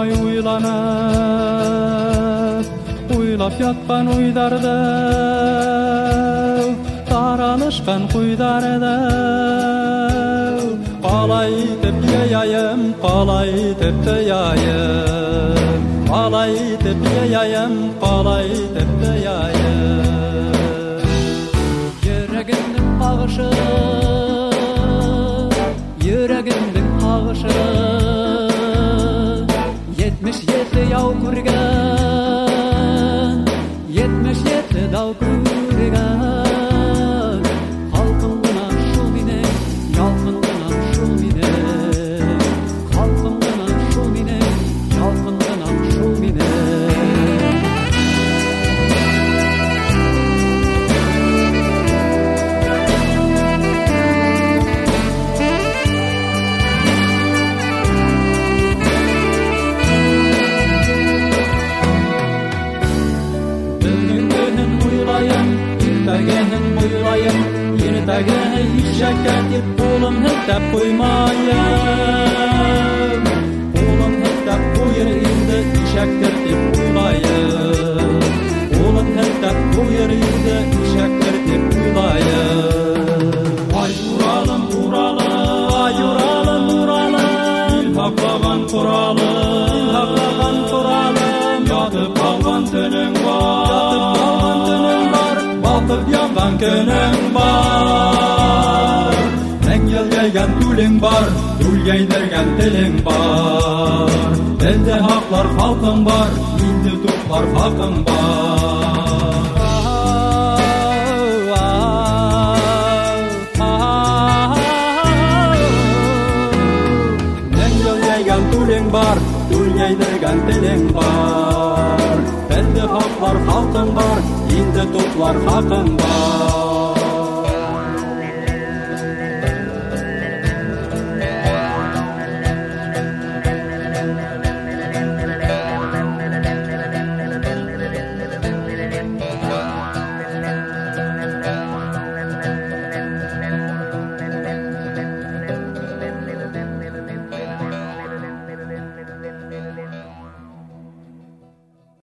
болмай уйланып, уйлап жатқан уйдарды, таранышқан куйдарды, қалай деп жаяйым, қалай деп тыяйым, қалай деп жаяйым, қалай деп тыяйым. Йөрәгемнең агышы, йөрәгемнең агышы, 77 яу күргән, 77 дау күргән. Халкым гына шул минең, ялкын гына шул минең, халкым гына шул минең, ялкын гына шул минең. Иртәгәһен уйлайым, иртәгәһе ишәккә дип кулым һелтәп куймаям. Кулым һелтәп куйыр инде ишәктер дип уйлайым. Кулым һелтәп куйыр инде ишәктер дип уйлайым. Ай уралым, уралым, ай уралым, уралым, хаклаган коралым, хаклаган коралым, ятып калган төнең бар, ятып калган төнең бар. Батып янған көнең бар, мәң ел йәйгән түлең бар, түл йәйдергән телең бар. Әлдә хаклар халкың бар, инде туплар хакың бар. Мәң ел йәйгән түлең бар, түл йәйдергән телең бар. Әлдә хаклар халкың бар, инде топlar хакың бар.